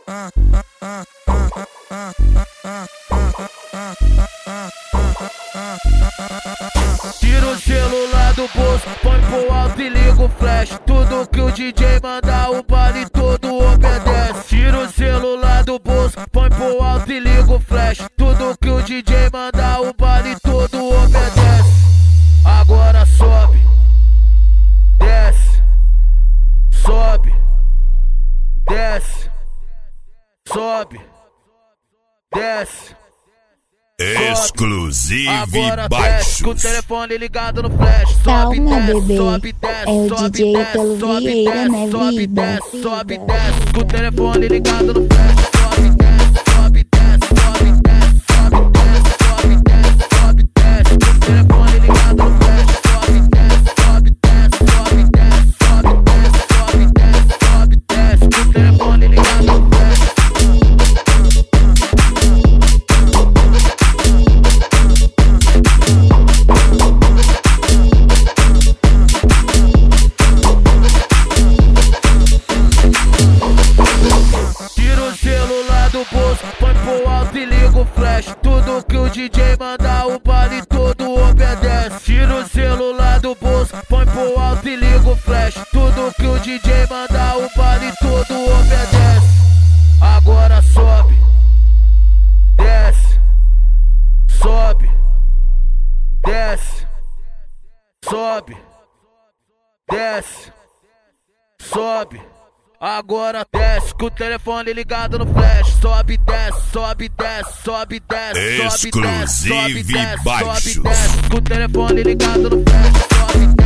Tira o celular do bolso, põe pro alto e liga o flash. Tudo que o DJ mandar, o baile todo obedece. Tira o celular do bolso, põe pro alto e liga o flash. Tudo que o DJ mandar, o baile todo obedece. Agora sobe, desce, sobe, desce, sobe, desce. Exclusive agora baixos. Desce, com o telefone ligado no flash. Sobe, Calma, desce, bebê. sobe, desce, É o sobe, DJ desce, pelo sobe, Vieira, desce, né, sobe, vida? desce, sobe, Vida. desce, com o telefone ligado no flash. Sobe, desce, sobe, desce, sobe, desce, sobe, desce, sobe, desce, sobe, desce, com o telefone ligado no flash. Sobe, desce, sobe, desce, sobe, desce, sobe, desce, sobe, desce, sobe, desce, com o telefone ligado no flash. Tira o celular do bolso, põe pro alto e liga o flash. Tudo que o DJ mandar, o baile todo obedece. Tira o celular do bolso, põe pro alto e liga o flash. Tudo que o DJ mandar, o baile todo obedece. Agora sobe, desce, sobe, desce, sobe, desce, sobe. Agora desce, com o telefone ligado no flash. Sobe, desce, sobe, desce, sobe, desce, sobe, desce, sobe, desce, sobe, desce, com o telefone ligado no flash. Sobe,